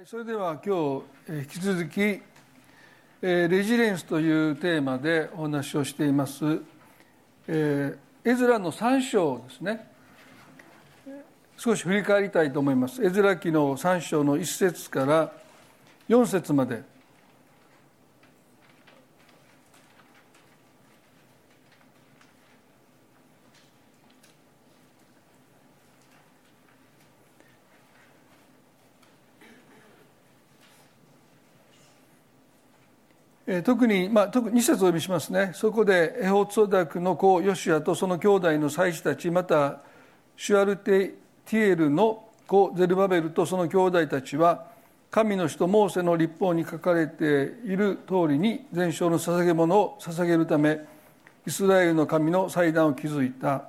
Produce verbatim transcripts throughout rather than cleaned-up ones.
それでは今日引き続きレジリエンスというテーマでお話をしていますエズラのさん章ですね。少し振り返りたいと思います。エズラ記のさん章のいち節からよん節まで。特に、まあ、特にに節お読みしますね。そこでエホツォダクの子ヨシュアとその兄弟の祭司たち、またシュアルティエルの子ゼルバベルとその兄弟たちは、神の使徒モーセの律法に書かれている通りに全焼の捧げ物を捧げるため、イスラエルの神の祭壇を築いた。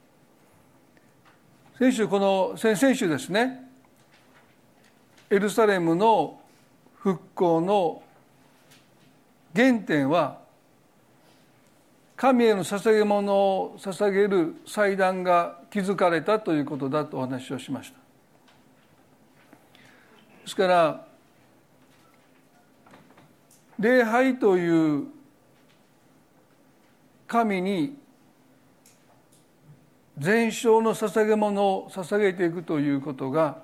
先週この先々週ですね、エルサレムの復興の原点は神への捧げ物を捧げる祭壇が築かれたということだとお話をしました。ですから礼拝という神に全焼の捧げ物を捧げていくということが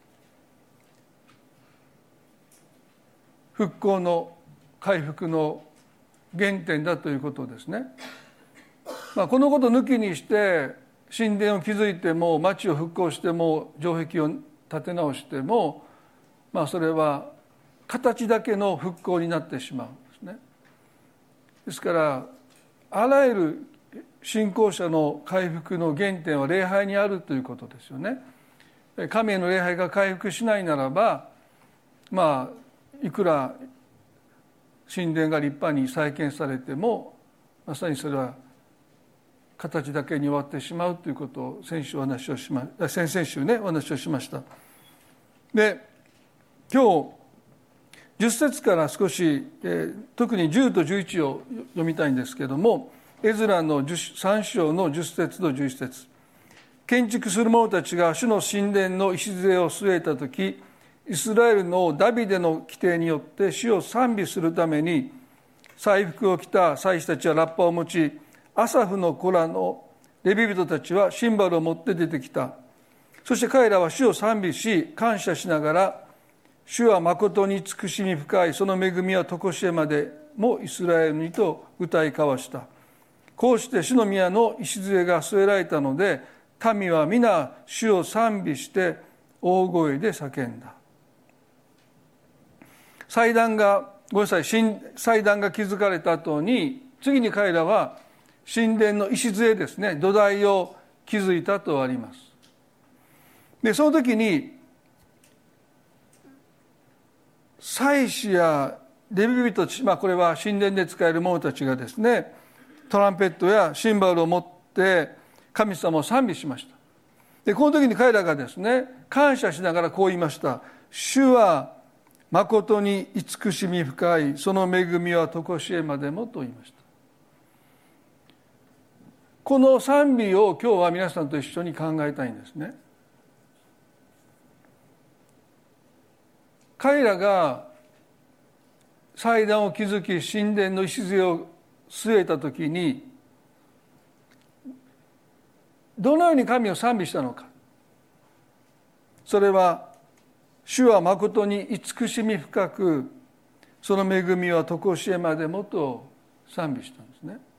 復興の回復の原点だということですね。まあ、このことを抜きにして神殿を築いても町を復興しても城壁を建て直しても、まあ、それは形だけの復興になってしまうんですね。ですからあらゆる信仰者の回復の原点は礼拝にあるということですよね。神への礼拝が回復しないならば、まあいくら神殿が立派に再建されてもまさにそれは形だけに終わってしまうということを先週お話をしま先々週ねお話をしました。で今日じゅっ節から少し、えー、特にじゅうとじゅういちを読みたいんですけれども、エズラのさん章のじゅっ節とじゅういち節。建築する者たちが主の神殿の礎を据えたとき、イスラエルのダビデの規定によって主を賛美するために祭服を着た祭司たちはラッパを持ち、アサフの子らのレビ人たちはシンバルを持って出てきた。そして彼らは主を賛美し感謝しながら、主は誠に慈しみ深い、その恵みは常しえまでもイスラエルにと歌い交わした。こうして主の宮の礎が据えられたので、民は皆主を賛美して大声で叫んだ。祭壇がごめんなさい新祭壇が築かれた後に、次に彼らは神殿の礎ですね、土台を築いたとあります。でその時に祭司やレビ人、まあ、これは神殿で使える者たちがですね、トランペットやシンバルを持って神様を賛美しました。でこの時に彼らがですね、感謝しながらこう言いました。主は誠に慈しみ深い、その恵みは常しえまでもと言いました。この賛美を今日は皆さんと一緒に考えたいんですね。彼らが祭壇を築き神殿の礎を据えたときに、どのように神を賛美したのか。それは主は誠に慈しみ深く、その恵みは常しえまでもと賛美したんですね。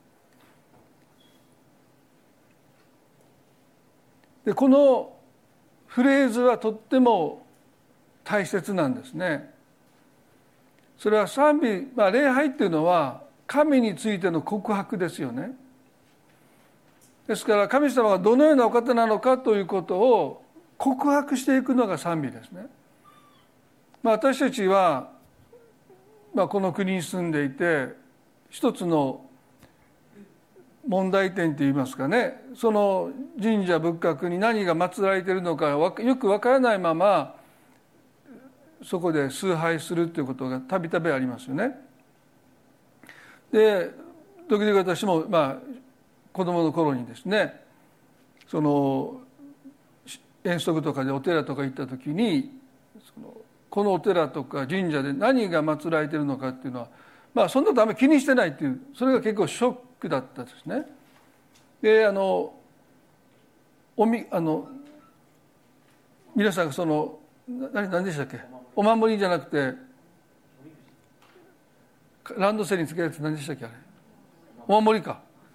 でこのフレーズはとっても大切なんですね。それは賛美、まあ、礼拝っていうのは神についての告白ですよね。ですから神様がどのようなお方なのかということを告白していくのが賛美ですね。まあ、私たちは、まあ、この国に住んでいて、一つの問題点といいますかね、その神社仏閣に何が祀られているのかよくわからないままそこで崇拝するということがたびたびありますよね。で時々私も、まあ、子供の頃にですね、その遠足とかでお寺とか行った時に、そのこのお寺とか神社で何が祀られているのかっていうのは、まあそんなことあんまり気にしてないっていう、それが結構ショックだったですね。で、あのおみあの皆さんがその何何でしたっけ、お守りじゃなくてランドセルにつけるやつ何でしたっけ、あれお守りか。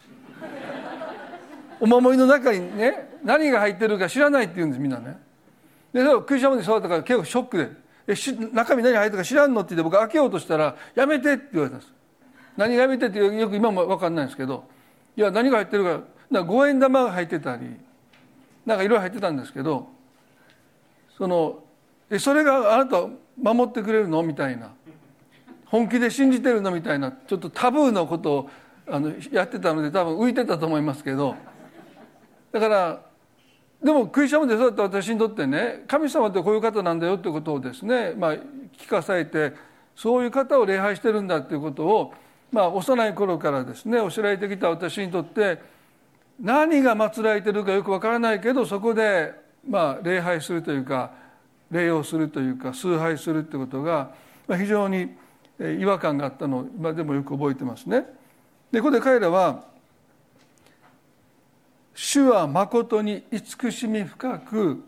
お守りの中にね何が入ってるか知らないって言うんですみんなね。でクリスチャンまで育ったから結構ショックで、えし中身何入ってるか知らんのって言って僕開けようとしたらやめてって言われたんです。何がやめてってよく今も分かんないんですけど、いや何が入ってるか、なんか五円玉が入ってたりなんかいろいろ入ってたんですけど、そのえそれがあなた守ってくれるのみたいな、本気で信じてるのみたいな、ちょっとタブーのことをあのやってたので多分浮いてたと思いますけど、だからでもクリスチャンでそうだった私にとってね、神様ってこういう方なんだよってことをですね、まあ、聞かされて、そういう方を礼拝してるんだっていうことを、まあ、幼い頃からですね教えられてきた私にとって、何が祀られてるかよくわからないけど、そこでまあ礼拝するというか礼をするというか崇拝するってことが非常に違和感があったのを今でもよく覚えてますね。でここで彼らは、主は誠に慈しみ深く、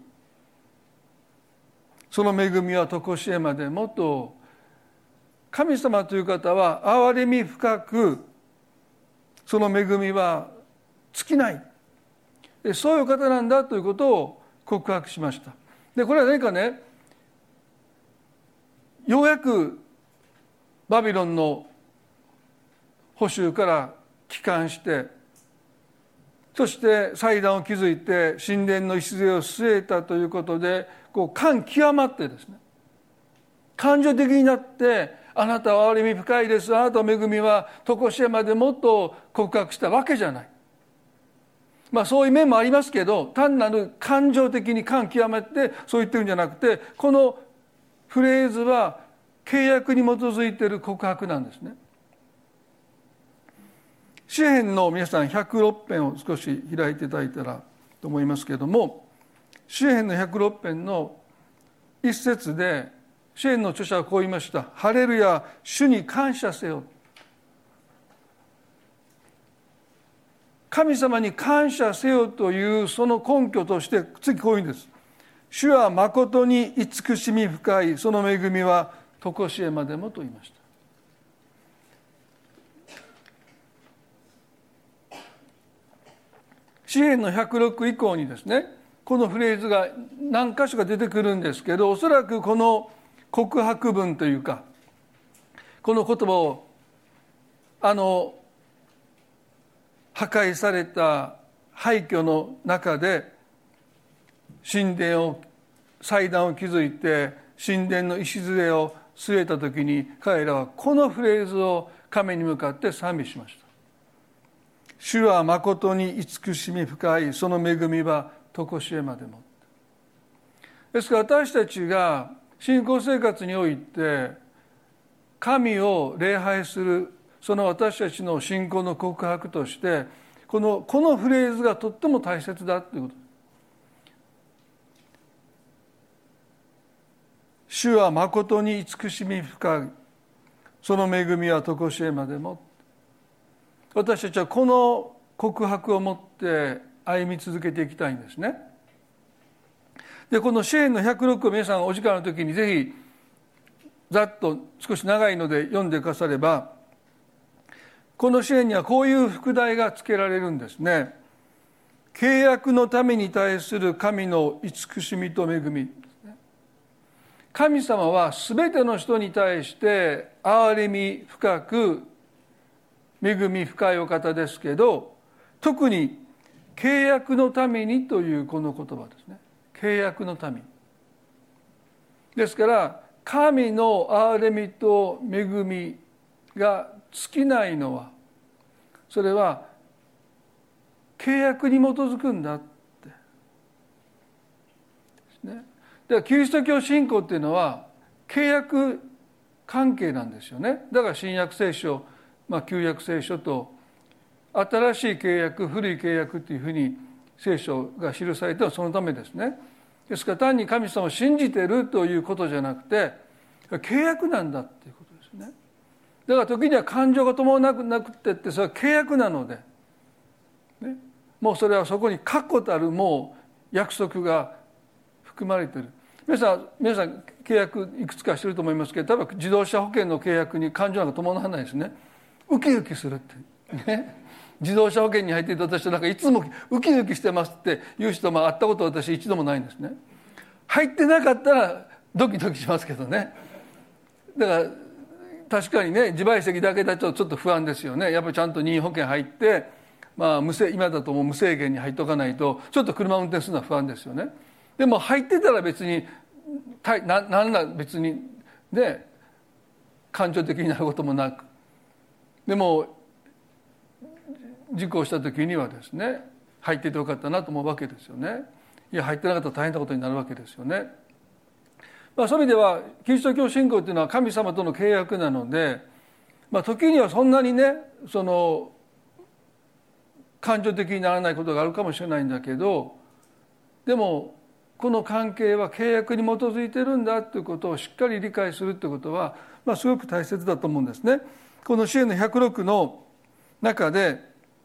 その恵みは常しえまでもと、神様という方は憐れみ深く、その恵みは尽きない、そういう方なんだということを告白しました。でこれは何かね、ようやくバビロンの捕囚から帰還して、そして祭壇を築いて神殿の礎を据えたということで、こう感極まってですね、感情的になって、あなたは憐れみ深いです、あなたの恵みは常しえまでもと告白したわけじゃない。まあそういう面もありますけど、単なる感情的に感極めてそう言ってるんじゃなくて、このフレーズは契約に基づいている告白なんですね。詩編の皆さんひゃくろく編を少し開いていただいたらと思いますけれども、詩編のひゃくろく編の一節で詩編の著者はこう言いました。ハレルヤ、主に感謝せよ。神様に感謝せよというその根拠として次こういうんです。主は誠に慈しみ深い、その恵みは常しえまでもと言いました。詩編のひゃくろく以降にですね、このフレーズが何箇所か出てくるんですけど、おそらくこの告白文というか、この言葉をあの破壊された廃墟の中で神殿を祭壇を築いて神殿の礎を据えた時に、彼らはこのフレーズを神に向かって賛美しました。主は誠に慈しみ深い、その恵みは常しえまでも。ですから私たちが信仰生活において神を礼拝する、その私たちの信仰の告白としてこのこのフレーズがとっても大切だということです。主は誠に慈しみ深い、その恵みは常しえまでも。私たちはこの告白を持って歩み続けていきたいんですね。でこの詩編のひゃくろくを皆さんお時間の時にぜひざっと少し長いので読んでくだされば、この詩編にはこういう副題がつけられるんですね。契約のために対する神の慈しみと恵み。神様はすべての人に対して憐れみ深く恵み深いお方ですけど、特に契約のためにというこの言葉ですね。契約のためにですから、神の憐れみと恵みが尽きないのは、それは契約に基づくんだってですね。でキリスト教信仰っていうのは契約関係なんですよね。だから新約聖書、まあ、旧約聖書と新しい契約、古い契約というふうに聖書が記されてはそのためですね。 ですから単に神様を信じているということじゃなくて契約なんだっていうことですね。だから時には感情が伴わなくてってそれは契約なので、ね、もうそれはそこに確固たるもう約束が含まれている。皆さん皆さん契約いくつかしてると思いますけど、例えば自動車保険の契約に感情なんか伴わないですね。ウキウキするってね。自動車保険に入っていた私となんかいつもウキウキしてますっていう人も会ったことは私一度もないんですね。入ってなかったらドキドキしますけどね。だから確かにね、自賠責だけだとちょっと不安ですよね。やっぱりちゃんと任意保険入って、まあ無制今だともう無制限に入っとかないとちょっと車運転するのは不安ですよね。でも入ってたら別にな何ら別にね感情的になることもなく、でも事故した時にはですね入っててよかったなと思うわけですよね。いや入ってなかったら大変なことになるわけですよね。まあ、そういう意味ではキリスト教信仰というのは神様との契約なので、まあ、時にはそんなにねその感情的にならないことがあるかもしれないんだけど、でもこの関係は契約に基づいてるんだということをしっかり理解するということは、まあ、すごく大切だと思うんですね。この詩篇のひゃくろくの中で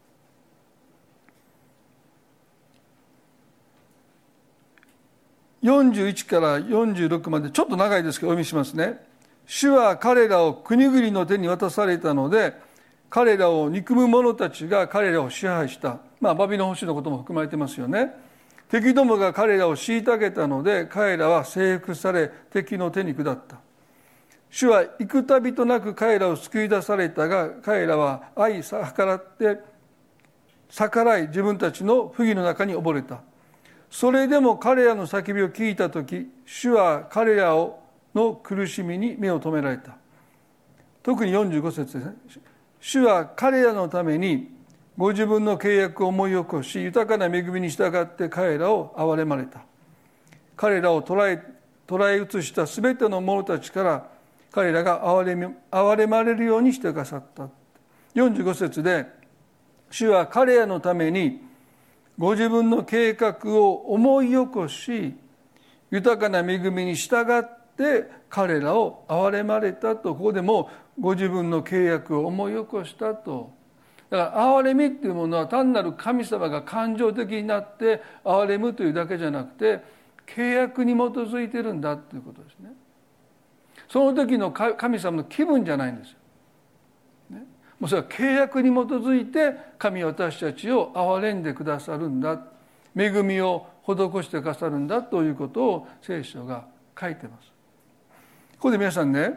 よんじゅういちからよんじゅうろくまでちょっと長いですけどお読みしますね。主は彼らを国々の手に渡されたので、彼らを憎む者たちが彼らを支配した。まあバビロン捕囚のことも含まれてますよね。敵どもが彼らを虐げたので、彼らは征服され敵の手に下った。主は幾度となく彼らを救い出されたが、彼らは愛逆らって逆らい自分たちの不義の中に溺れた。それでも彼らの叫びを聞いたとき、主は彼らの苦しみに目を留められた。特によんじゅうご節ですね。主は彼らのためにご自分の契約を思い起こし、豊かな恵みに従って彼らを憐れまれた。彼らを捉え、捉え移したすべての者たちから彼らが憐れみ、憐れまれるようにしてくださった。よんじゅうご節で、主は彼らのためにご自分の計画を思い起こし、豊かな恵みに従って彼らを憐れまれたと、ここでもご自分の契約を思い起こしたと。だから憐れみっていうものは単なる神様が感情的になって憐れむというだけじゃなくて、契約に基づいてるんだということですね。その時の神様の気分じゃないんですよ。ね、もうそれは契約に基づいて神は私たちを憐れんでくださるんだ、恵みを施してくださるんだということを聖書が書いてます。ここで皆さんね、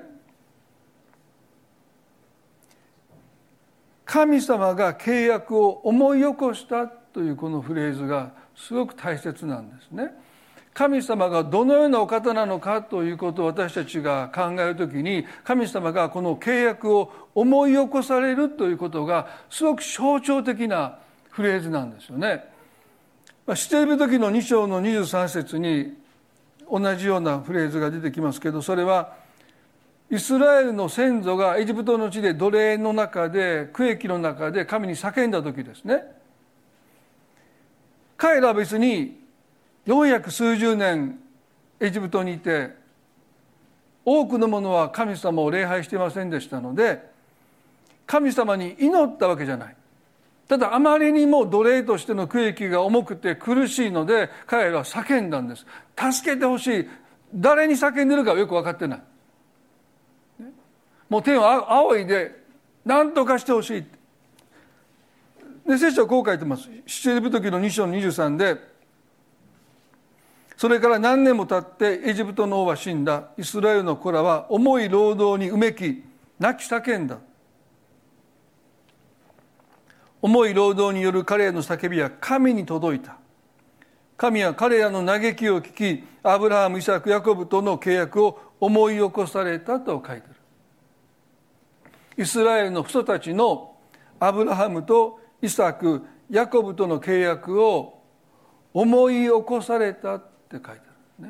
神様が契約を思い起こしたというこのフレーズがすごく大切なんですね。神様がどのようなお方なのかということを私たちが考えるときに、神様がこの契約を思い起こされるということがすごく象徴的なフレーズなんですよね。出エジプト記のに章のにじゅうさん節に同じようなフレーズが出てきますけど、それはイスラエルの先祖がエジプトの地で奴隷の中で苦役の中で神に叫んだ時ですね。彼らは別に四百数十年エジプトにいて多くの者は神様を礼拝していませんでしたので、神様に祈ったわけじゃない。ただあまりにも奴隷としての苦役が重くて苦しいので彼らは叫んだんです。助けてほしい。誰に叫んでるかはよく分かってない。もう天を仰いで何とかしてほしい。で聖書はこう書いてます。出エジプト記のに章のにじゅうさんで、それから何年も経ってエジプトの王は死んだ。イスラエルの子らは重い労働にうめき泣き叫んだ。重い労働による彼らの叫びは神に届いた。神は彼らの嘆きを聞き、アブラハム、イサク、ヤコブとの契約を思い起こされたと書いてある。イスラエルの父祖たちのアブラハムとイサク、ヤコブとの契約を思い起こされたって書いてあるね。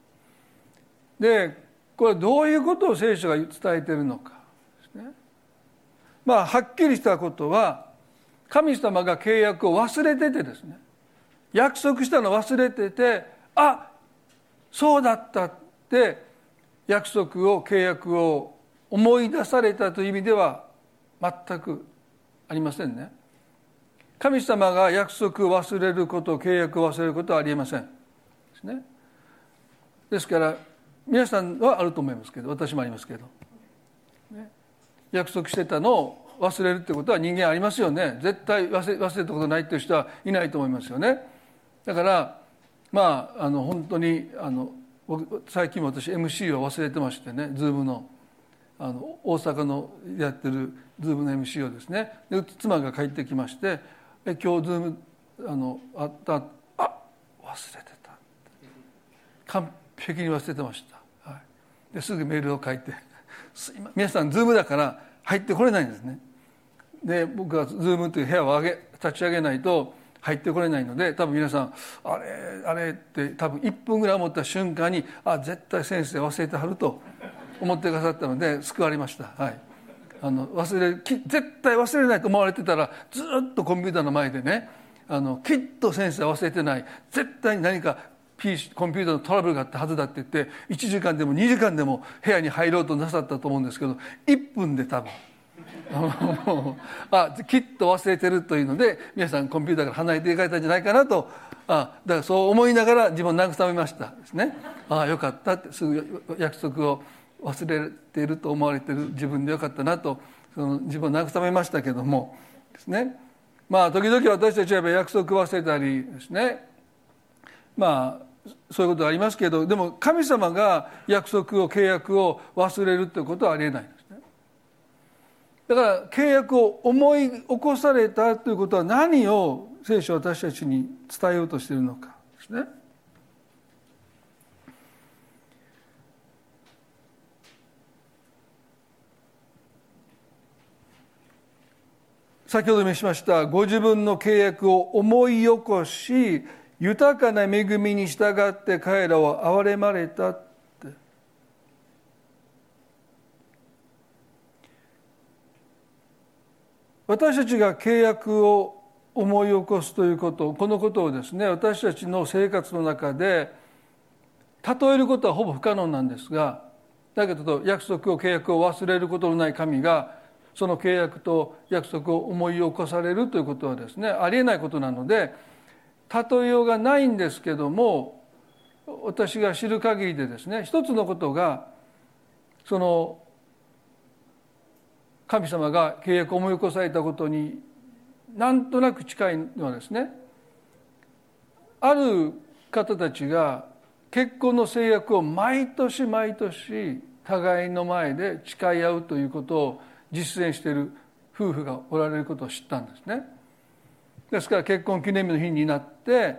で、これはどういうことを聖書が伝えているのかですね。まあはっきりしたことは、神様が契約を忘れててですね、約束したのを忘れてて、あ、 そうだったって約束を契約を思い出されたという意味では全くありませんね。神様が約束を忘れること、契約を忘れることはありえませんですね。ですから皆さんはあると思いますけど、私もありますけど、ね、約束してたのを忘れるってことは人間ありますよね。絶対忘れ、忘れたことないっていう人はいないと思いますよね。だからまああの本当にあの僕最近も私 エムシー を忘れてましてね、ズームのあの大阪のやってるズームの エムシー をですね、で妻が帰ってきまして、え今日ズームあのあったあ忘れてた、完璧に忘れてました、はい、ですぐメールを書いてすいま皆さんズームだから入ってこれないんですね。で僕はズームという部屋を上げ立ち上げないと入ってこれないので、多分皆さんあれあれって多分いっぷんぐらい思った瞬間にあ絶対先生忘れてはると思ってくださったので救われました、はい、あの忘れ絶対忘れないと思われてたらずっとコンピューターの前でね、あのきっと先生は忘れてない、絶対に何か ピーシー コンピューターのトラブルがあったはずだって言っていちじかんでもにじかんでも部屋に入ろうとなさったと思うんですけど、いっぷんで多分あきっと忘れてるというので皆さんコンピューターから離れていかれたんじゃないかなと、あだからそう思いながら自分を慰めましたですね。ああよかったって、すぐ約束を忘れていると思われている自分でよかったなと、その自分を慰めましたけどもですね。まあ時々私たちは約束忘れたりですね、まあそういうことがありますけど、でも神様が約束を契約を忘れるということはありえないんですね。だから契約を思い起こされたということは何を聖書は私たちに伝えようとしているのかですね。先ほど召しましたご自分の契約を思い起こし豊かな恵みに従って彼らを憐れまれたって、私たちが契約を思い起こすということ、このことをですね私たちの生活の中で例えることはほぼ不可能なんですが、だけど約束を契約を忘れることのない神がその契約と約束を思い起こされるということはですねありえないことなので例えようがないんですけども、私が知る限りでですね一つのことが、その神様が契約を思い起こされたことになんとなく近いのはですね、ある方たちが結婚の制約を毎年毎年互いの前で誓い合うということを実践している夫婦がおられることを知ったんですね。ですから結婚記念日の日になって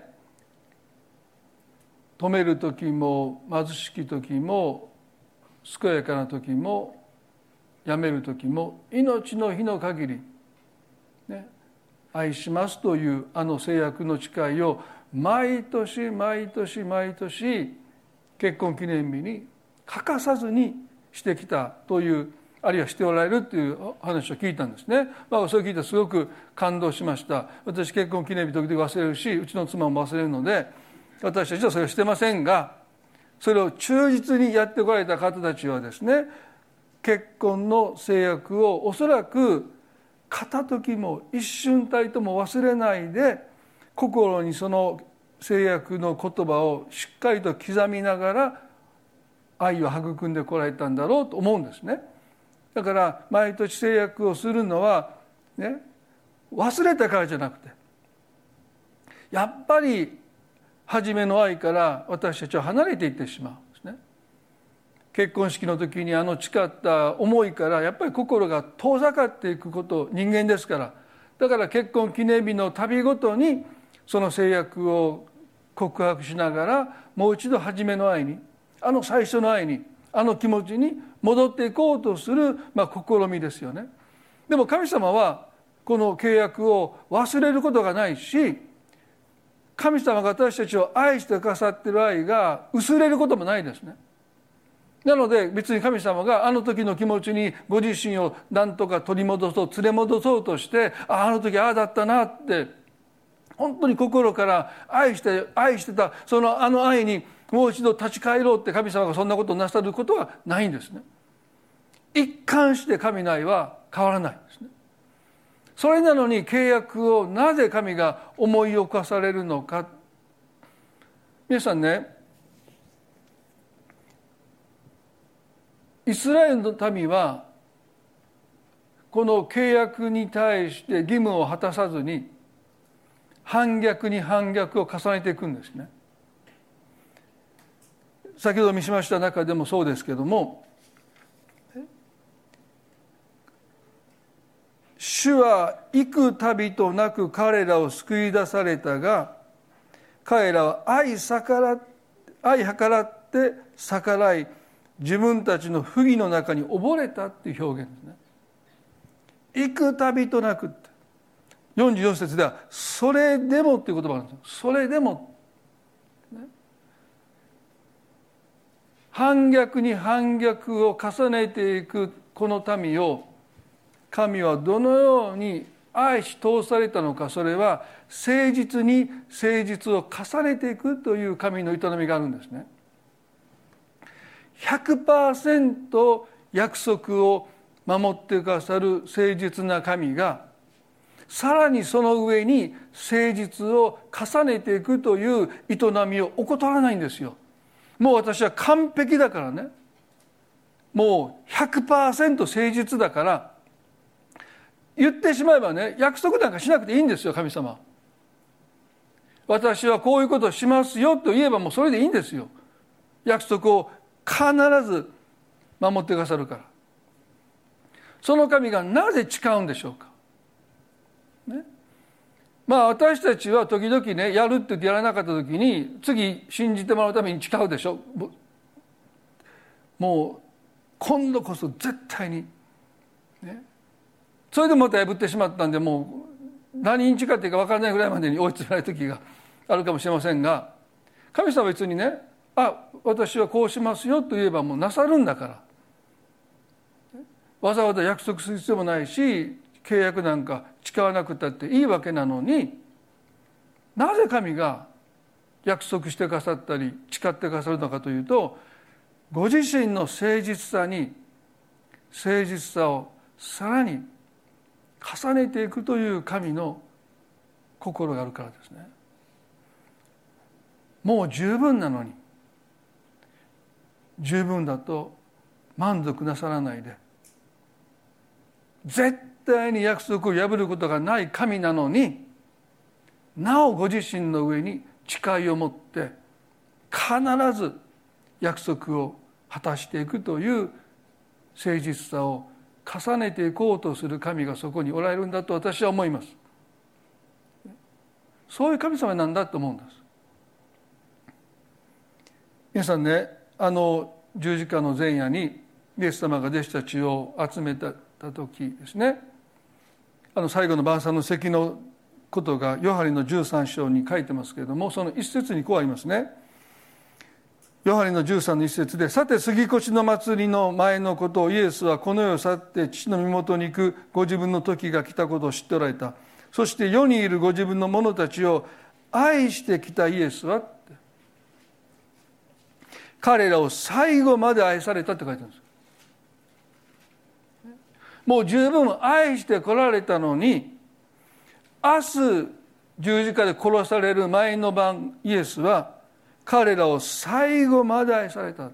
止める時も貧しき時も健やかな時もやめる時も命の日の限り、ね、愛しますというあの誓約の誓いを毎年毎年毎年結婚記念日に欠かさずにしてきたという、あるいはしておられるという話を聞いたんですね。まあ、それを聞いてすごく感動しました。私結婚記念日時々忘れるし、うちの妻も忘れるので私たちはそれをしてませんが、それを忠実にやってこられた方たちはですね、結婚の制約をおそらく片時も一瞬たりとも忘れないで心にその制約の言葉をしっかりと刻みながら愛を育んでこられたんだろうと思うんですね。だから毎年制約をするのはね、忘れたからじゃなくて、やっぱり初めの愛から私たちは離れていってしまうんですね。結婚式の時にあの誓った思いからやっぱり心が遠ざかっていくこと、人間ですから。だから結婚記念日の度ごとにその制約を告白しながらもう一度初めの愛に、あの最初の愛に、あの気持ちに戻っていこうとする、まあ、試みですよね。でも神様はこの契約を忘れることがないし、神様が私たちを愛してくださっている愛が薄れることもないですね。なので別に神様があの時の気持ちにご自身を何とか取り戻そう、連れ戻そうとして、ああの時ああだったなって本当に心から愛して愛してたそのあの愛にもう一度立ち返ろうって神様がそんなことをなさることはないんですね。一貫して神の愛は変わらないんですね。それなのに契約をなぜ神が思い起こされるのか。皆さんね、イスラエルの民はこの契約に対して義務を果たさずに反逆に反逆を重ねていくんですね。先ほど見しました中でもそうですけども、主は幾度となく彼らを救い出されたが、彼らは相逆ら相計らって逆らい、自分たちの不義の中に溺れたっていう表現ですね。幾度となくって、よんじゅうよん節ではそれでもっていう言葉があるんです。それでも、ね、反逆に反逆を重ねていくこの民を神はどのように愛し通されたのか。それは誠実に誠実を重ねていくという神の営みがあるんですね。ひゃくパーセント 約束を守ってくださる誠実な神が、さらにその上に誠実を重ねていくという営みを怠らないんですよ。もう私は完璧だからね、もう ひゃくパーセント 誠実だから、言ってしまえばね、約束なんかしなくていいんですよ。神様、私はこういうことをしますよと言えばもうそれでいいんですよ。約束を必ず守ってくださるから。その神がなぜ誓うんでしょうか、ね、まあ私たちは時々ね、やるって言ってやらなかった時に次信じてもらうために誓うでしょ。もう今度こそ絶対に、ね、それでまた破ってしまったんで、もう何日かっていうか分からないぐらいまでに追い詰められる時があるかもしれませんが、神様は別にね、あ、私はこうしますよと言えばもうなさるんだから、わざわざ約束する必要もないし、契約なんか誓わなくたっていいわけなのに、なぜ神が約束してくださったり誓ってくださるのかというと、ご自身の誠実さに誠実さをさらに重ねていくという神の心があるからですね。もう十分なのに、十分だと満足なさらないで、絶対に約束を破ることがない神なのに、なおご自身の上に誓いを持って必ず約束を果たしていくという誠実さを重ねていこうとする神がそこにおられるんだと私は思います。そういう神様なんだと思うんです。皆さんね、あの十字架の前夜にイエス様が弟子たちを集めた時ですね、あの最後の晩餐の席のことがヨハネのじゅうさん章に書いてますけれども、その一節にこうありますね。ヨハネのじゅうさんの一節で、さて杉越の祭りの前のことをイエスはこの世を去って父の身元に行くご自分の時が来たことを知っておられた。そして世にいるご自分の者たちを愛してきたイエスは、彼らを最後まで愛されたって書いてあるんです。もう十分愛してこられたのに、明日十字架で殺される前の晩、イエスは彼らを最後まで愛された。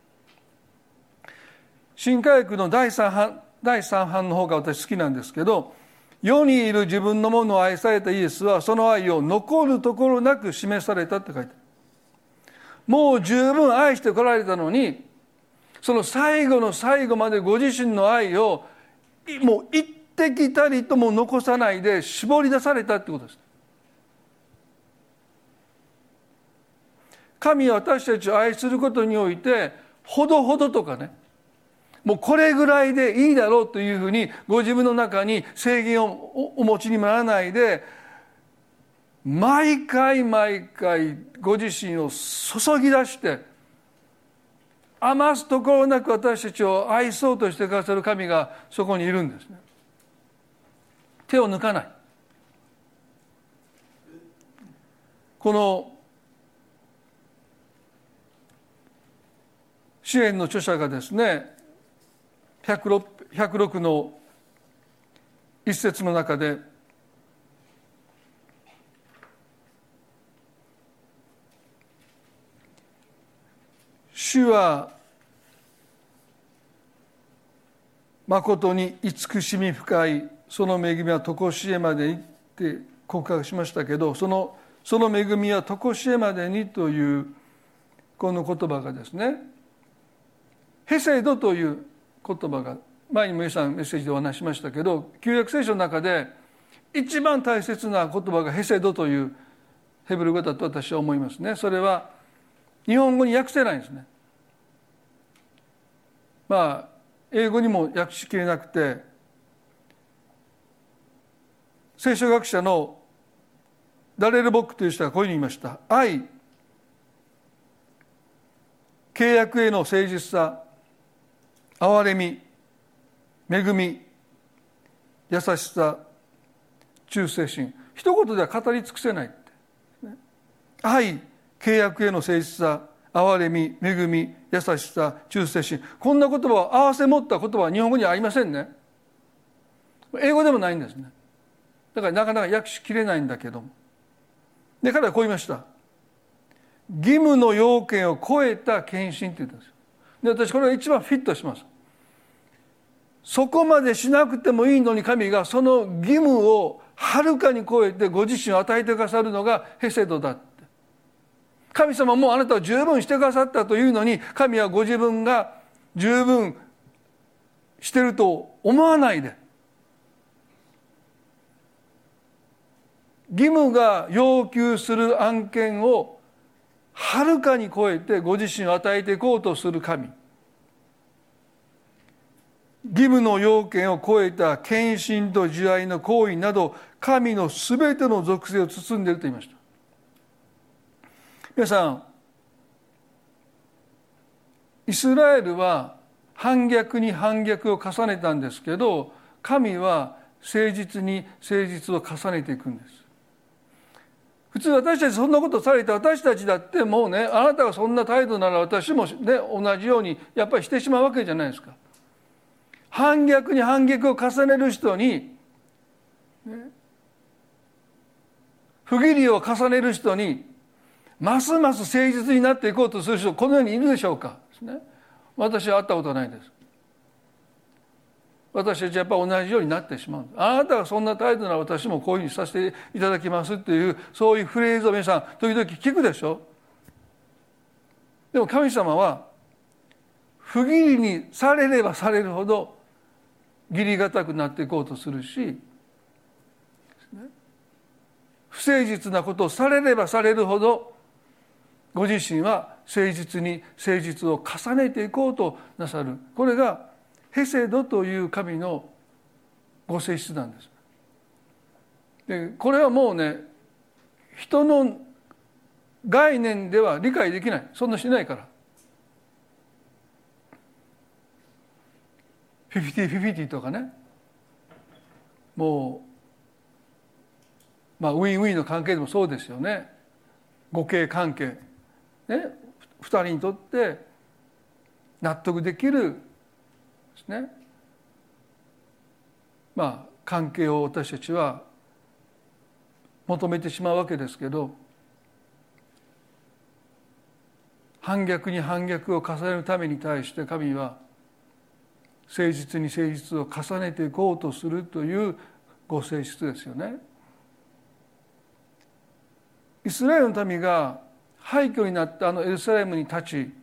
新科学の第三版、第三版の方が私好きなんですけど、世にいる自分のものを愛されたイエスはその愛を残るところなく示されたって書いてある。もう十分愛してこられたのに、その最後の最後までご自身の愛をもう一滴たりとも残さないで絞り出されたってことです。神は私たちを愛することにおいて、ほどほどとかね、もうこれぐらいでいいだろうというふうにご自分の中に制限をお持ちにならないで、毎回毎回ご自身を注ぎ出して余すところなく私たちを愛そうとしてくださる神がそこにいるんですね。手を抜かない。この詩篇の著者がですね、ひゃくろくの一節の中で、主は誠に慈しみ深い、その恵みは常しえまでにって告白しましたけど、そのその恵みは常しえまでにというこの言葉がですね、ヘセドという言葉が、前にも皆さんメッセージでお話しましたけど、旧約聖書の中で一番大切な言葉がヘセドというヘブル語だと私は思いますね。それは日本語に訳せないんですね。まあ英語にも訳しきれなくて、聖書学者のダレル・ボックという人がこういうふうに言いました。愛、契約への誠実さ、憐れみ、恵み、優しさ、忠誠心、一言では語り尽くせないって。愛、契約への誠実さ、憐れみ、恵み、優しさ、忠誠心、こんな言葉を合わせ持った言葉は日本語にはありませんね。英語でもないんですね。だからなかなか訳しきれないんだけども、で彼はこう言いました。義務の要件を超えた献身って言ったんですよ。で私これが一番フィットします。そこまでしなくてもいいのに、神がその義務をはるかに超えてご自身を与えてくださるのがヘセドだって。神様もうあなたは十分してくださったというのに、神はご自分が十分してると思わないで、義務が要求する案件をはるかに超えてご自身を与えていこうとする神、義務の要件を超えた献身と慈愛の行為など、神のすべての属性を包んでいると言いました。皆さん、イスラエルは反逆に反逆を重ねたんですけど、神は誠実に誠実を重ねていくんです。普通私たちそんなことされた私たちだってもうね、あなたがそんな態度なら私もね同じようにやっぱりしてしまうわけじゃないですか。反逆に反逆を重ねる人に、ね、不義理を重ねる人にますます誠実になっていこうとする人、この世にいるでしょうか。私は会ったことはないです。私たちはやっぱり同じようになってしまう。あなたがそんな態度なら私もこういうふうにさせていただきますっていう、そういうフレーズを皆さん時々聞くでしょ。でも神様は不義理にされればされるほど義理堅くなっていこうとするし、不誠実なことをされればされるほどご自身は誠実に誠実を重ねていこうとなさる。これがヘセドという神のご性質なんです。でこれはもうね、人の概念では理解できない。そんなしないから。フィフティフィフティとかね、もう、まあ、ウィンウィンの関係でもそうですよね。互恵関係、ね、ふたりにとって納得できるですね、まあ、関係を私たちは求めてしまうわけですけど、反逆に反逆を重ねるために対して神は誠実に誠実を重ねていこうとするというご性質ですよね。イスラエルの民が廃墟になったあのエルサレムに立ち、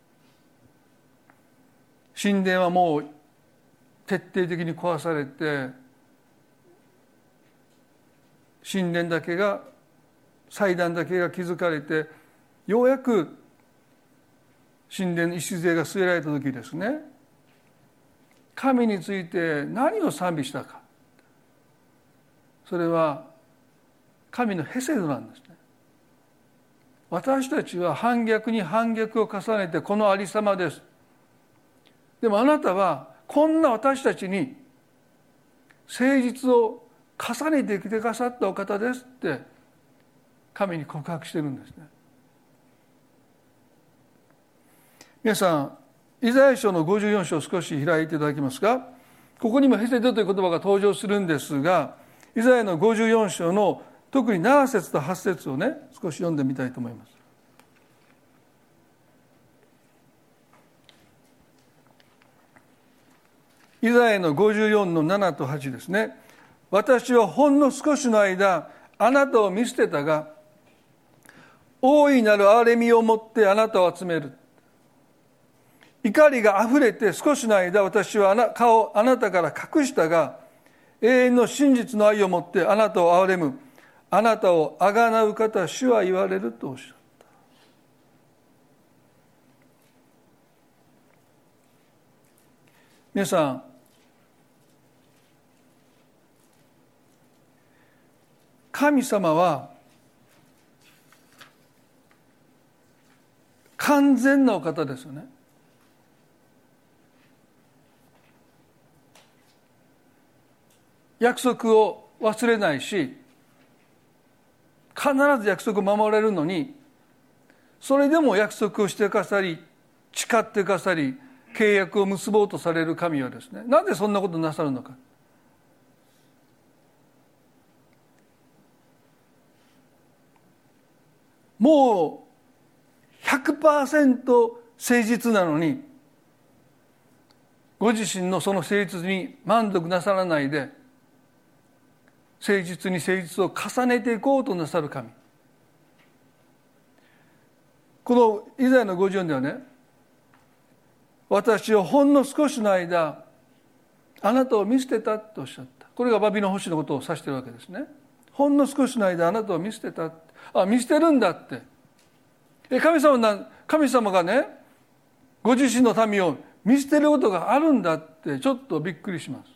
神殿はもう徹底的に壊されて、神殿だけが、祭壇だけが築かれて、ようやく神殿の礎が据えられた時ですね、神について何を賛美したか。それは神のヘセドなんですね。私たちは反逆に反逆を重ねてこのありさまです。でもあなたはこんな私たちに誠実を重ねてきてくださったお方ですって神に告白してるんですね。皆さん、 イザヤ書のごじゅうよん章を少し開いていただけますか。ここにもヘセドという言葉が登場するんですが、イザヤのごじゅうよん章の特になな節とはち節をね、少し読んでみたいと思います。イザヤのごじゅうよんのななとはちですね。私はほんの少しの間あなたを見捨てたが、大いなる憐れみをもってあなたを集める。怒りがあふれて少しの間私は顔をあなたから隠したが、永遠の真実の愛をもってあなたを憐れむ。あなたをあがなう方、主は言われるとおっしゃった。皆さん、神様は完全なお方ですよね。約束を忘れないし、必ず約束を守れるのに、それでも約束をしてかさり、誓ってかさり、契約を結ぼうとされる神はですね、なぜそんなことなさるのか。もう ひゃくパーセント 誠実なのに、ご自身のその誠実に満足なさらないで、誠実に誠実を重ねていこうとなさる神。このイザヤのごじゅうよんではね、私をほんの少しの間あなたを見捨てたとおっしゃった。これがバビロン捕虜のことを指しているわけですね。ほんの少しの間あなたを見捨てた。あ、見捨てるんだって。え、神様な、神様がね、ご自身の民を見捨てることがあるんだってちょっとびっくりします。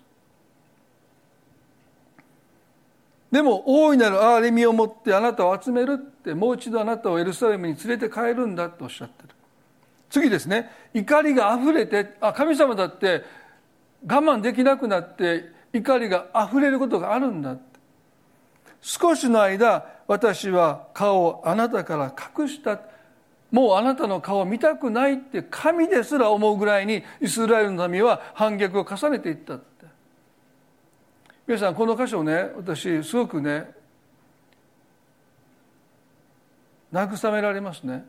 でも大いなる憐れみをもってあなたを集めるって、もう一度あなたをエルサレムに連れて帰るんだとおっしゃってる。次ですね、怒りがあふれて、あ、神様だって我慢できなくなって怒りがあふれることがあるんだって。少しの間私は顔をあなたから隠した。もうあなたの顔を見たくないって神ですら思うぐらいにイスラエルの民は反逆を重ねていったって。皆さん、この箇所をね、私すごくね、慰められますね。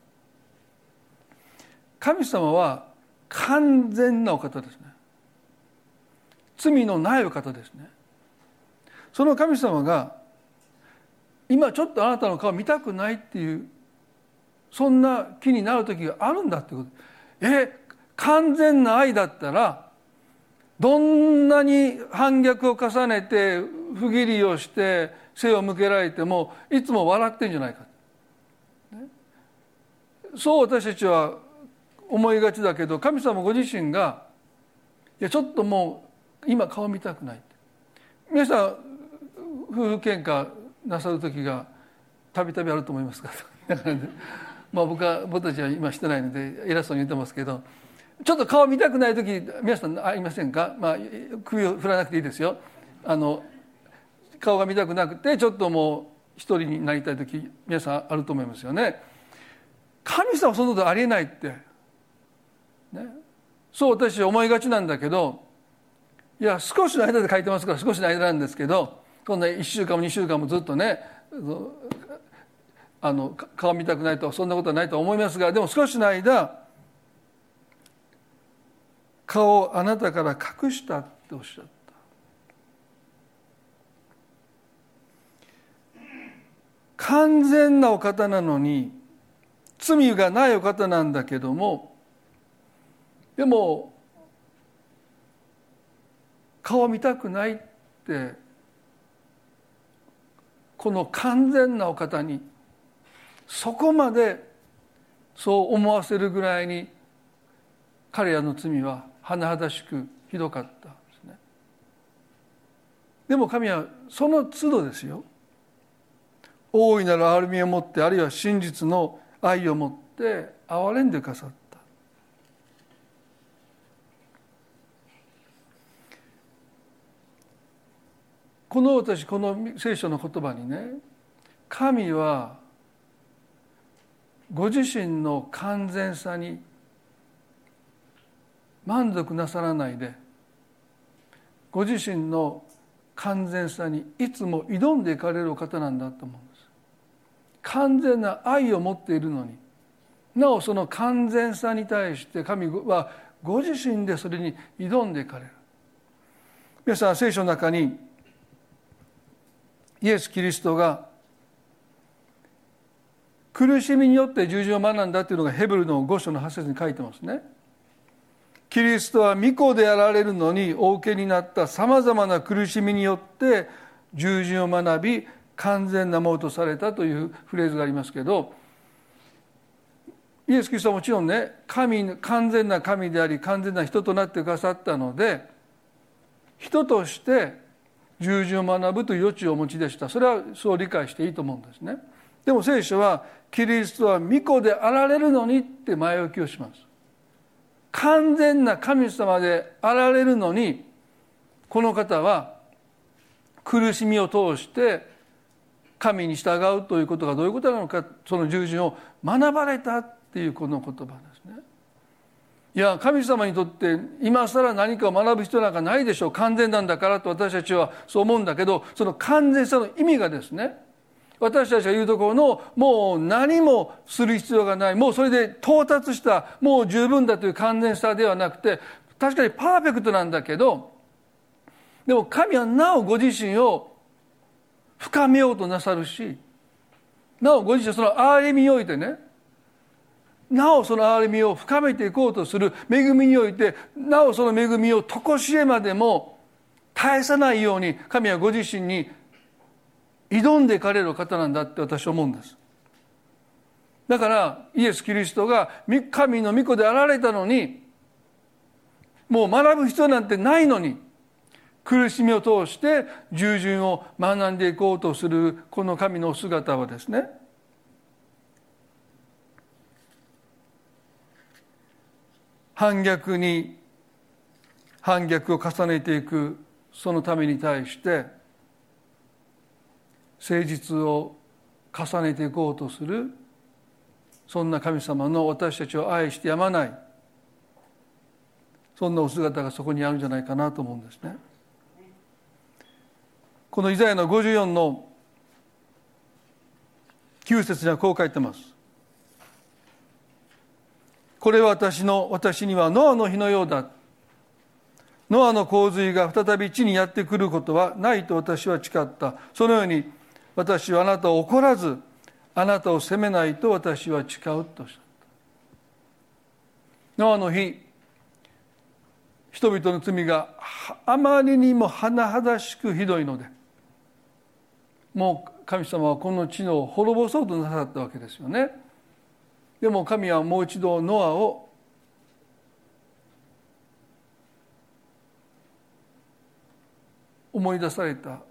神様は完全なお方ですね。罪のないお方ですね。その神様が今ちょっとあなたの顔見たくないっていうそんな気になる時があるんだってこと。え、完全な愛だったらどんなに反逆を重ねて不義理をして背を向けられてもいつも笑ってんじゃないか、ね、そう私たちは思いがちだけど、神様ご自身がいやちょっともう今顔見たくないって。皆さん夫婦喧嘩なさる時がたびたびあると思いますからだから、ね、まあ僕は僕たちは今してないので偉そうに言ってますけど、ちょっと顔見たくない時皆さんありませんか。まあ首を振らなくていいですよ。あの顔が見たくなくてちょっともう一人になりたい時皆さんあると思いますよね。神様はそんなことありえないって、ね、そう私は思いがちなんだけど、いや少しの間で書いてますから少しの間なんですけど、こんないっしゅうかんもにしゅうかんもずっとねあの顔見たくないとそんなことはないと思いますが、でも少しの間顔をあなたから隠したっておっしゃった。完全なお方なのに罪がないお方なんだけども、でも顔を見たくないってこの完全なお方にそこまでそう思わせるぐらいに彼らの罪は甚だしくひどかったんですね。でも神はその都度ですよ、大いなる憐れみをもって、あるいは真実の愛をもって憐れんでくださった。この私この聖書の言葉にね、神はご自身の完全さに満足なさらないで、ご自身の完全さにいつも挑んでいかれるお方なんだと思うんです。完全な愛を持っているのに、なおその完全さに対して神はご自身でそれに挑んでいかれる。皆さん、聖書の中にイエス・キリストが苦しみによって十字を学んだというのがヘブルのご章のはち節に書いてますね。キリストは御子であられるのにお受けになったさまざまな苦しみによって十字を学び完全なものとされたというフレーズがありますけど、イエス・キリストはもちろんね、神、完全な神であり完全な人となってくださったので、人として十字を学ぶという余地をお持ちでした。それはそう理解していいと思うんですね。でも聖書はキリストは御子であられるのにって前置きをします。完全な神様であられるのに、この方は苦しみを通して神に従うということがどういうことなのか、その従順を学ばれたっていうこの言葉ですね。いや、神様にとって今更何かを学ぶ必要なんかないでしょう、完全なんだからと私たちはそう思うんだけど、その完全さの意味がですね、私たちが言うところのもう何もする必要がない、もうそれで到達した、もう十分だという完全さではなくて、確かにパーフェクトなんだけど、でも神はなおご自身を深めようとなさるし、なおご自身その憐れみにおいてね、なおその憐れみを深めていこうとする恵みにおいて、なおその恵みを常しえまでも絶やさないように神はご自身に挑んでいかれる方なんだって私は思うんです。だからイエス・キリストが神の御子であられたのに、もう学ぶ必要なんてないのに、苦しみを通して従順を学んでいこうとするこの神のお姿はですね、反逆に反逆を重ねていくそのために対して誠実を重ねていこうとする、そんな神様の私たちを愛してやまない、そんなお姿がそこにあるんじゃないかなと思うんですね。このイザヤのごじゅうよんのきゅう節にはこう書いてます。これは私の私にはノアの日のようだ。ノアの洪水が再び地にやってくることはないと私は誓った。そのように私はあなたを怒らず、あなたを責めないと私は誓うとおっしゃった。ノアの日、人々の罪があまりにも甚だしくひどいので、もう神様はこの地を滅ぼそうとなさったわけですよね。でも神はもう一度ノアを思い出された。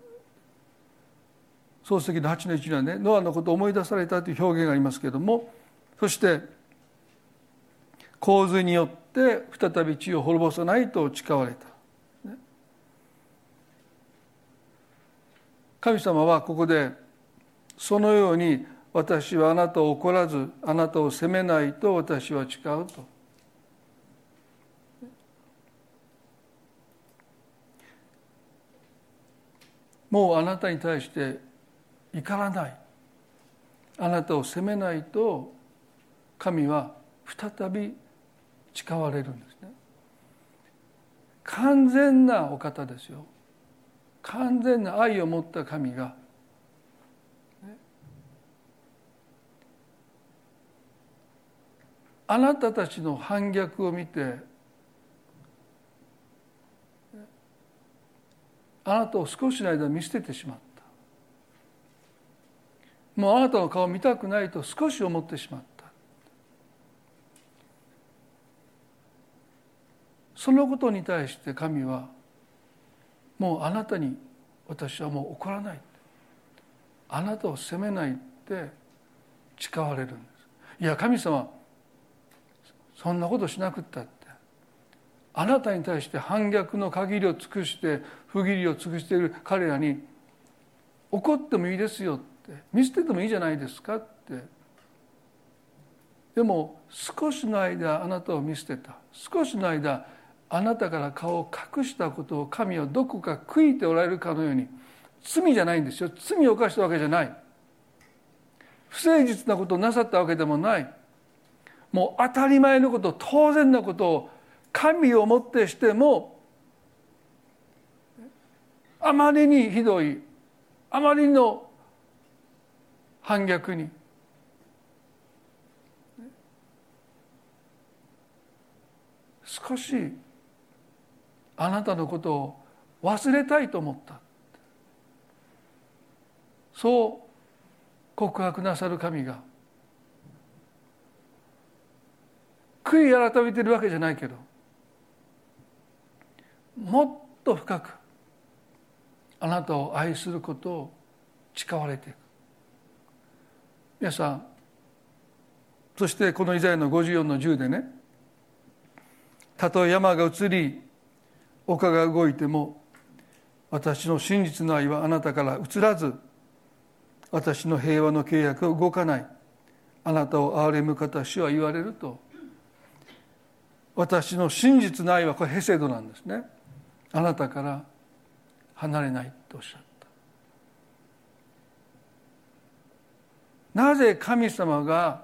創世記のはちのいちにはね、ノアのことを思い出されたという表現がありますけれども、そして洪水によって再び地を滅ぼさないと誓われた。神様はここでそのように、私はあなたを怒らず、あなたを責めないと私は誓うと。もうあなたに対して怒らない、あなたを責めないと神は再び誓われるんですね。完全なお方ですよ。完全な愛を持った神があなたたちの反逆を見て、あなたを少しの間見捨ててしまった。もうあなたの顔を見たくないと少し思ってしまった。そのことに対して神は、もうあなたに私はもう怒らない、あなたを責めないって誓われるんです。いや神様、そんなことしなくったって、あなたに対して反逆の限りを尽くして不義理を尽くしている彼らに怒ってもいいですよって、見捨ててもいいじゃないですかって。でも少しの間あなたを見捨てた、少しの間あなたから顔を隠したことを神はどこか悔いておられるかのように、罪じゃないんですよ。罪を犯したわけじゃない。不誠実なことをなさったわけでもない。もう当たり前のこと、当然なことを神をもってしても、あまりにひどい、あまりの反逆に少しあなたのことを忘れたいと思った、そう告白なさる神が、悔い改めているわけじゃないけど、もっと深くあなたを愛することを誓われていく。皆さん、そしてこのイザヤのごじゅうよんのじゅうでね、たとえ山が移り丘が動いても、私の真実の愛はあなたから移らず、私の平和の契約は動かない、あなたを憐れむ方主は言われると。私の真実の愛は、これヘセドなんですね。あなたから離れないとおっしゃった。なぜ神様が、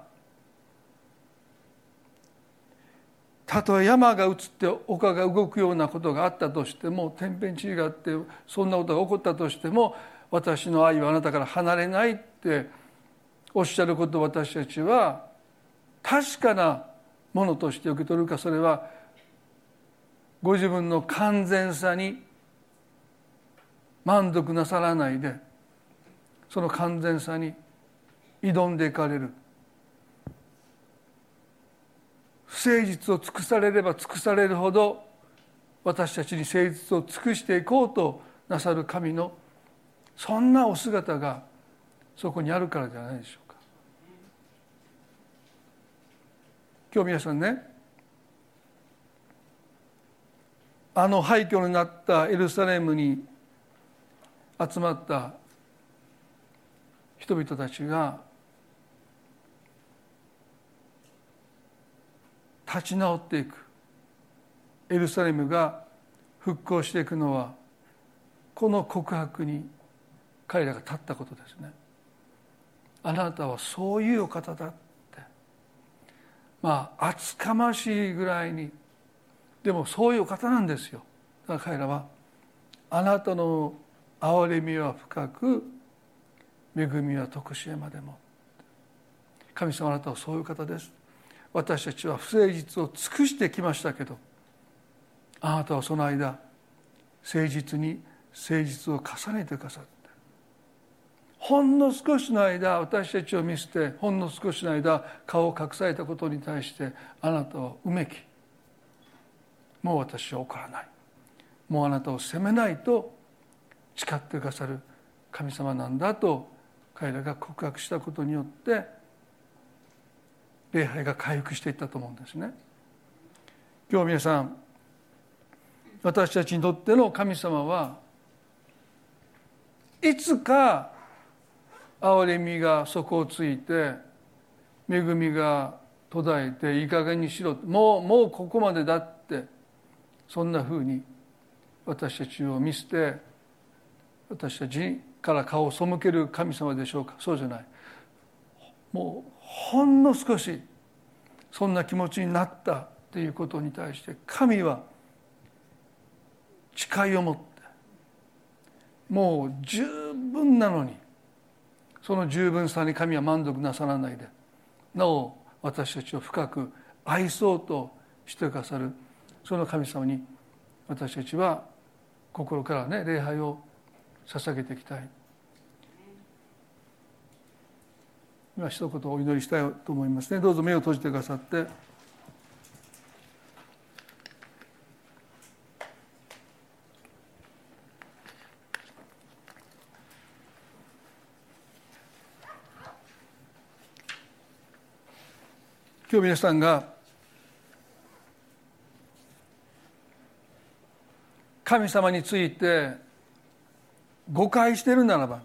たとえ山が移って丘が動くようなことがあったとしても、天変地異があってそんなことが起こったとしても、私の愛はあなたから離れないっておっしゃることを私たちは確かなものとして受け取るか、それはご自分の完全さに満足なさらないで、その完全さに挑んでいかれる。不誠実を尽くされれば尽くされるほど、私たちに誠実を尽くしていこうとなさる神のそんなお姿がそこにあるからじゃないでしょうか。今日皆さんね、あの廃墟になったエルサレムに集まった人々たちが立ち直っていく、エルサレムが復興していくのは、この告白に彼らが立ったことですね。あなたはそういうお方だって、まあ厚かましいぐらいに、でもそういうお方なんですよ。だから彼らは、あなたの憐れみは深く、恵みは常しえまでも、神様あなたはそういう方です。私たちは不誠実を尽くしてきましたけど、あなたはその間誠実に誠実を重ねてくださって、ほんの少しの間私たちを見捨て、ほんの少しの間顔を隠されたことに対してあなたはうめき、もう私は怒らない、もうあなたを責めないと誓ってくださる神様なんだと彼らが告白したことによって礼拝が回復していったと思うんですね。今日皆さん、私たちにとっての神様はいつか憐れみが底をついて、恵みが途絶えて、いい加減にしろ、もうもうここまでだって、そんなふうに私たちを見捨て、私たちから顔を背ける神様でしょうか。そうじゃない。もうほんの少しそんな気持ちになったということに対して神は誓いを持って、もう十分なのにその十分さに神は満足なさらないで、なお私たちを深く愛そうとしてくださるその神様に私たちは心からね礼拝を捧げていきたい。今一言お祈りしたいと思いますね。どうぞ目を閉じてくださって、今日皆さんが神様について誤解しているならば、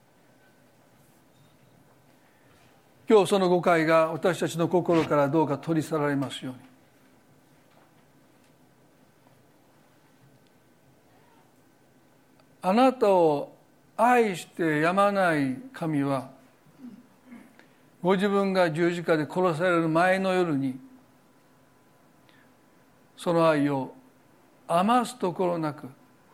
今日その誤解が私たちの心からどうか取り去られますように。 あなたを愛してやまない神は、ご自分が十字架で殺される前の夜にその愛を余すところなく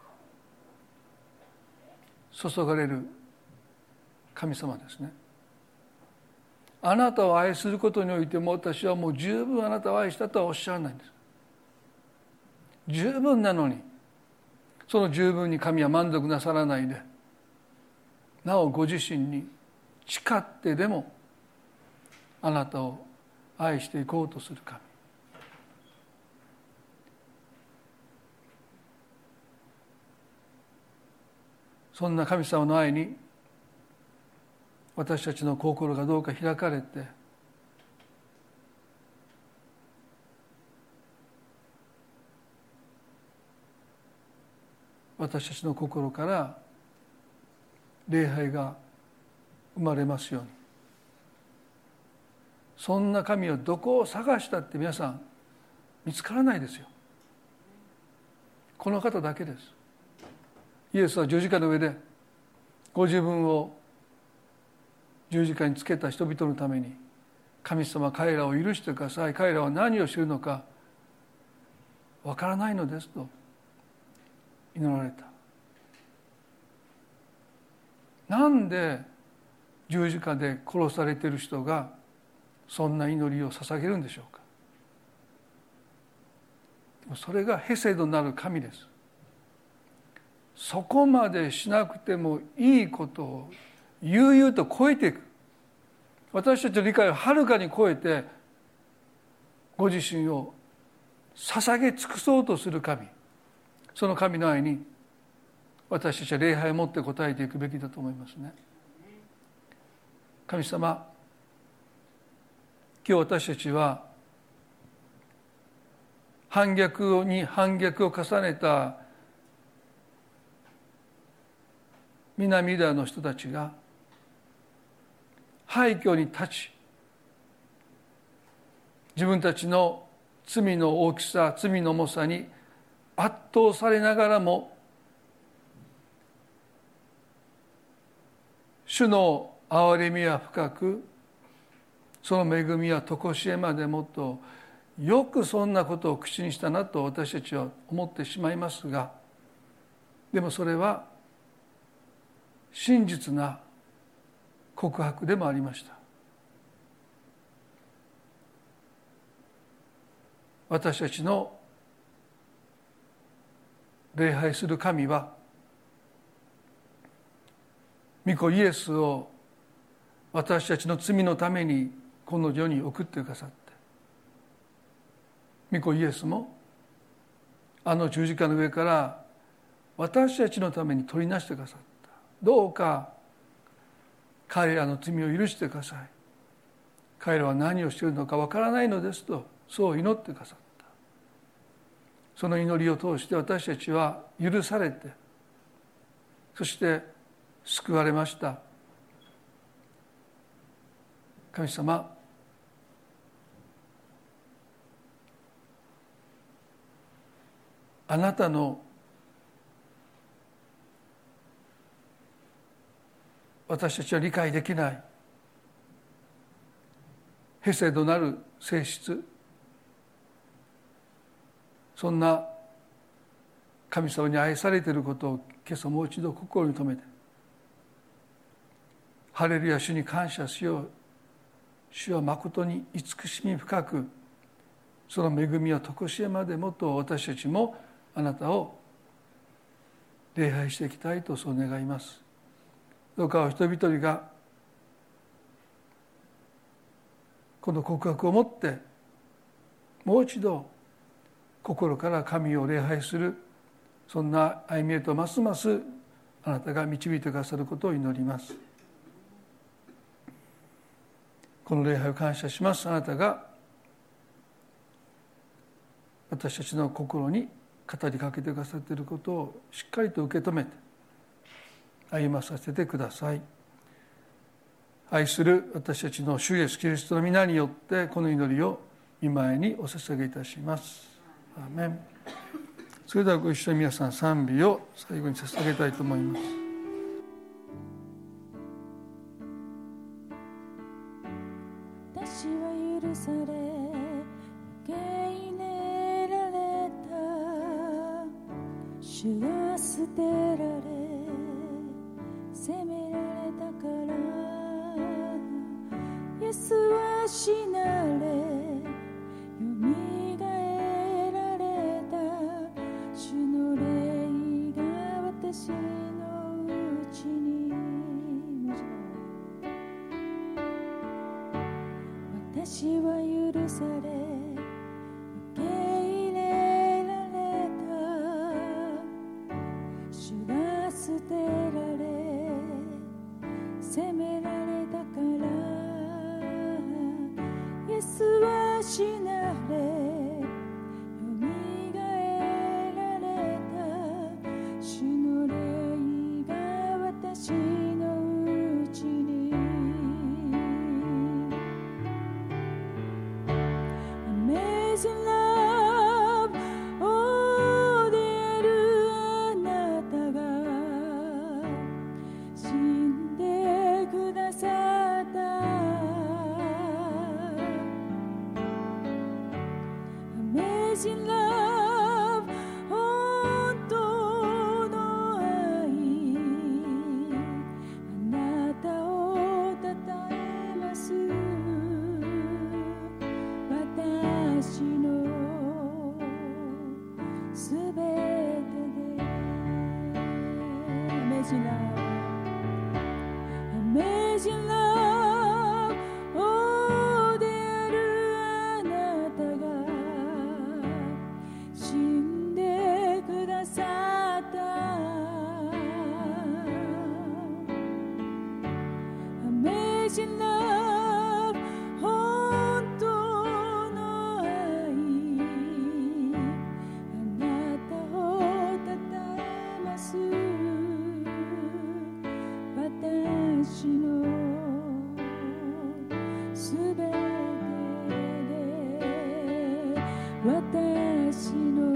注がれる神様ですね。あなたを愛することにおいても、私はもう十分あなたを愛したとはおっしゃらないんです。十分なのに、その十分に神は満足なさらないで、なおご自身に誓ってでもあなたを愛していこうとする神。そんな神様の愛に私たちの心がどうか開かれて、私たちの心から礼拝が生まれますように。そんな神をどこを探したって皆さん見つからないですよ。この方だけです。イエスは十字架の上でご自分を十字架につけた人々のために、神様彼らを許してください、彼らは何を知るのかわからないのですと祈られた。なんで十字架で殺されている人がそんな祈りを捧げるんでしょうか。それがヘセドなる神です。そこまでしなくてもいいことを悠々と超えていく、私たちの理解をはるかに超えてご自身を捧げ尽くそうとする神、その神の愛に私たちは礼拝を持って応えていくべきだと思いますね。神様、今日私たちは反逆に反逆を重ねた南ユダヤの人たちが廃墟に立ち、自分たちの罪の大きさ、罪の重さに圧倒されながらも、主の憐れみは深く、その恵みは常しえまでもと、よくそんなことを口にしたなと私たちは思ってしまいますが、でもそれは真実な告白でもありました。私たちの礼拝する神は、御子イエスを私たちの罪のためにこの世に送ってくださって、御子イエスもあの十字架の上から私たちのために取りなしてくださった。どうか彼らの罪を許してください、彼らは何をしているのかわからないのですと、そう祈ってくださった。その祈りを通して私たちは許されて、そして救われました。神様、あなたの私たちは理解できないヘセドなる性質、そんな神様に愛されていることを今朝もう一度心に留めて、ハレルヤ、主に感謝しよう、主は誠に慈しみ深く、その恵みは常しえまでもと、私たちもあなたを礼拝していきたいとそう願います。どうかお一人一人がこの告白をもってもう一度心から神を礼拝する、そんな歩みへとますますあなたが導いてくださることを祈ります。この礼拝を感謝します。あなたが私たちの心に語りかけてくださっていることをしっかりと受け止めて歩まさせてください。愛する私たちの主イエスキリストの皆によってこの祈りを御前にお捧げいたします。アーメン。 それではご一緒に皆さん賛美を最後に捧げたいと思います。 私は許され受け入れられた、主が捨てられ責められたから、イエスは死なれよみがえられた、主の霊が私のうちに、私は許され受け入れられた、主が捨てられ責められたから、イエスは死なれよみがえられた、主の霊が私のうちに、Amazing love, oh であるあなたが死んでくださった。 Amazing love, 本当の愛、あなたをたたえます。私のすべてで Amazing love, Amazing love, oh であるあなたが死んでくださった。 Amazing love, 本当の愛、あなたをたたえます。私のすべてで、私の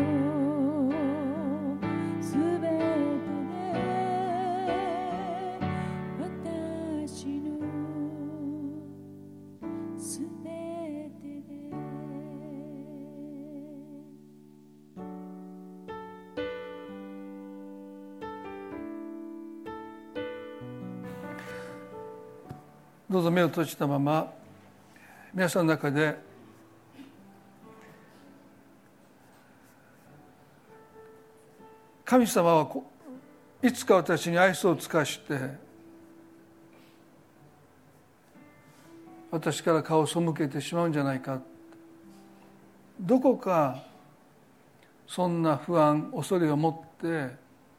すべてで、私のすべてで。 どうぞ目を閉じたまま、皆さんの中で神様はいつか私に愛想を尽かして私から顔を背けてしまうんじゃないか、どこかそんな不安恐れを持って、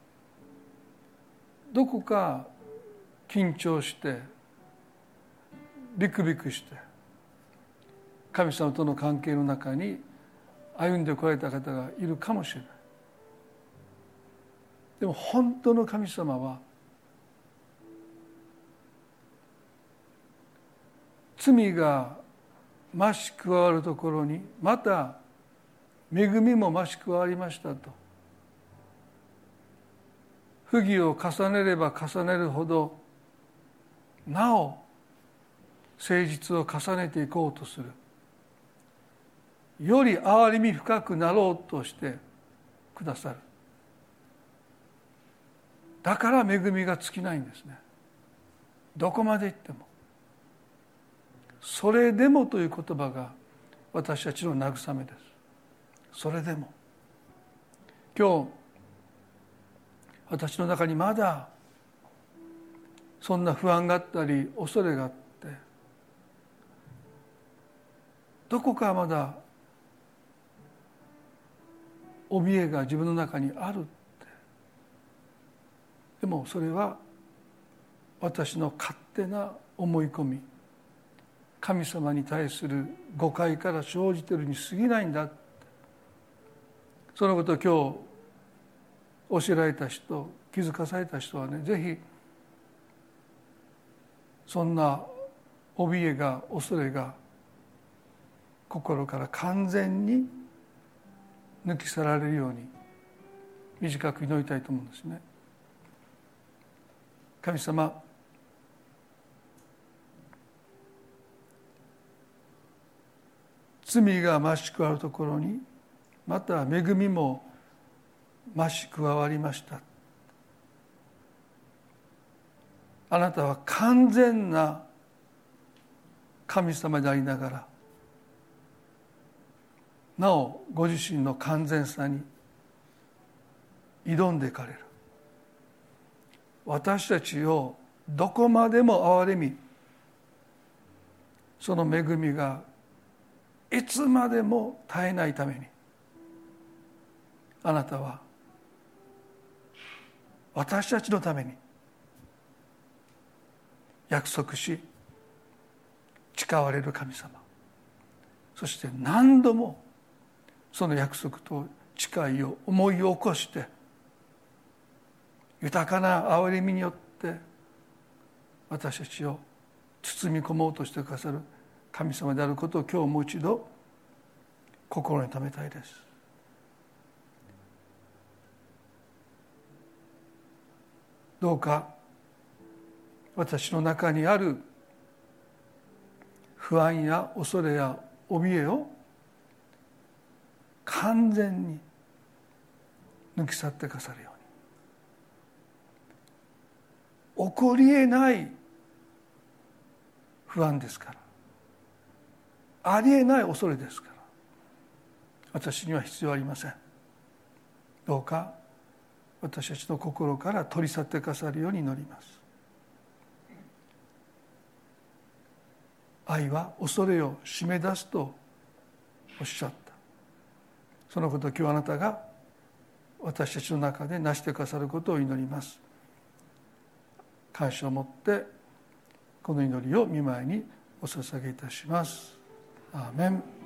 どこか緊張してビクビクして神様との関係の中に歩んでこられた方がいるかもしれない。でも本当の神様は罪が増し加わるところにまた恵みも増し加わりましたと、不義を重ねれば重ねるほどなお誠実を重ねていこうとする、より憐れみ深くなろうとしてくださる。だから恵みが尽きないんですね。どこまで行っても。それでもという言葉が私たちの慰めです。それでも今日私の中にまだそんな不安があったり恐れがあって、どこかまだ怯えが自分の中にあるって、でもそれは私の勝手な思い込み、神様に対する誤解から生じているに過ぎないんだって、そのことを今日教えられた人、気づかされた人はね、ぜひそんな怯えが恐れが心から完全に抜き去られるように短く祈りたいと思うんですね。神様、罪が増し加わるところにまた恵みも増し加わりました。あなたは完全な神様でありながら、なおご自身の完全さに挑んでいかれる。私たちをどこまでも憐れみ、その恵みがいつまでも絶えないために、あなたは私たちのために約束し誓われる神様、そして何度もその約束と誓いを思い起こして、豊かな憐れみによって私たちを包み込もうとしてくださる神様であることを今日もう一度心に留めたいです。どうか私の中にある不安や恐れや怯えを完全に抜き去ってくださるように。起こり得ない不安ですから、あり得ない恐れですから、私には必要ありません。どうか私たちの心から取り去ってくださるように祈ります。愛は恐れを締め出すとおっしゃった。そのことを今日あなたが私たちの中で成してくださることを祈ります。感謝を持ってこの祈りを御前にお捧げいたします。アーメン。